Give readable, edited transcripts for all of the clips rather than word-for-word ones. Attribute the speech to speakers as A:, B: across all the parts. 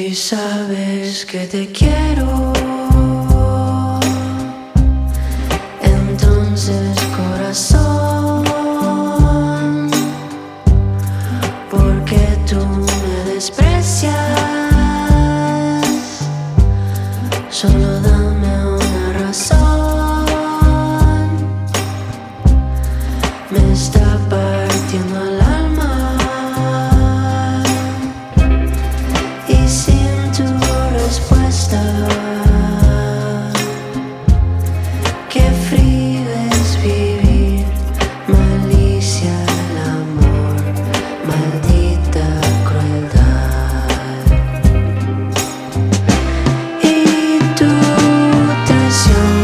A: Si sabes que te quiero, entonces corazón, porque tú me desprecias, solo dame una razón. Me está partiendo el alma y sin tu respuesta, qué frío es vivir. Malicia el amor, maldita crueldad. Y tu traición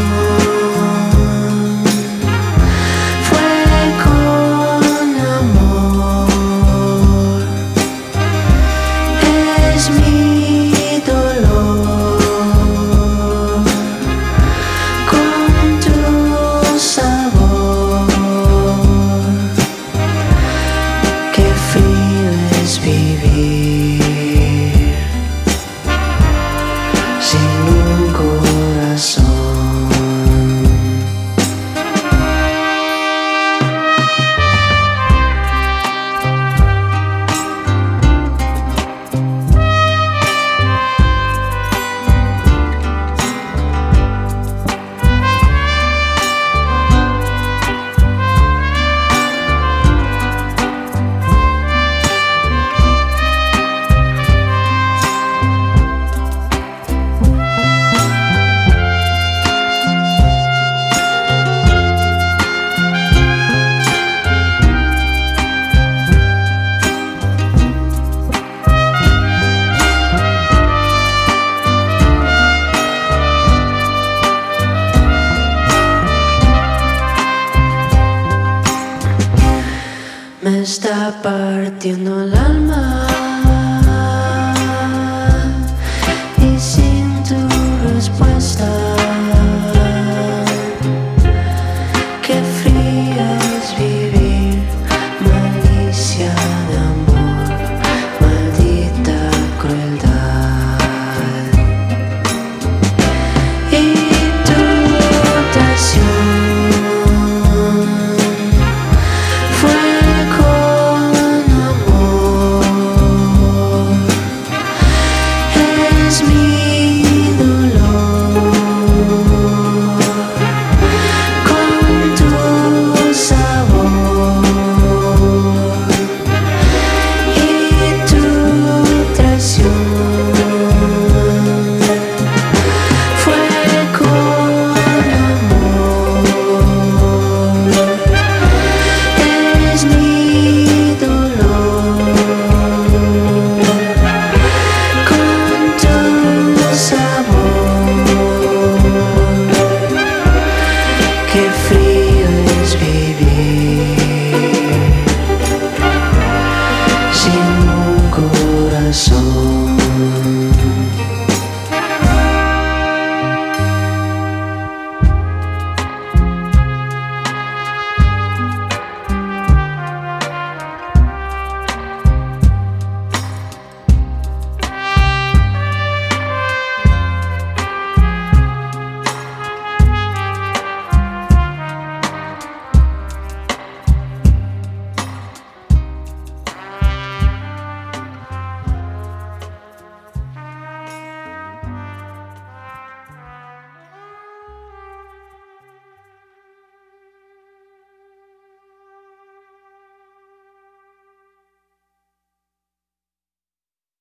A: fue con amor, es mi dolor, con tu sabor. Qué frío es vivir sin un corazón. Me está partiendo la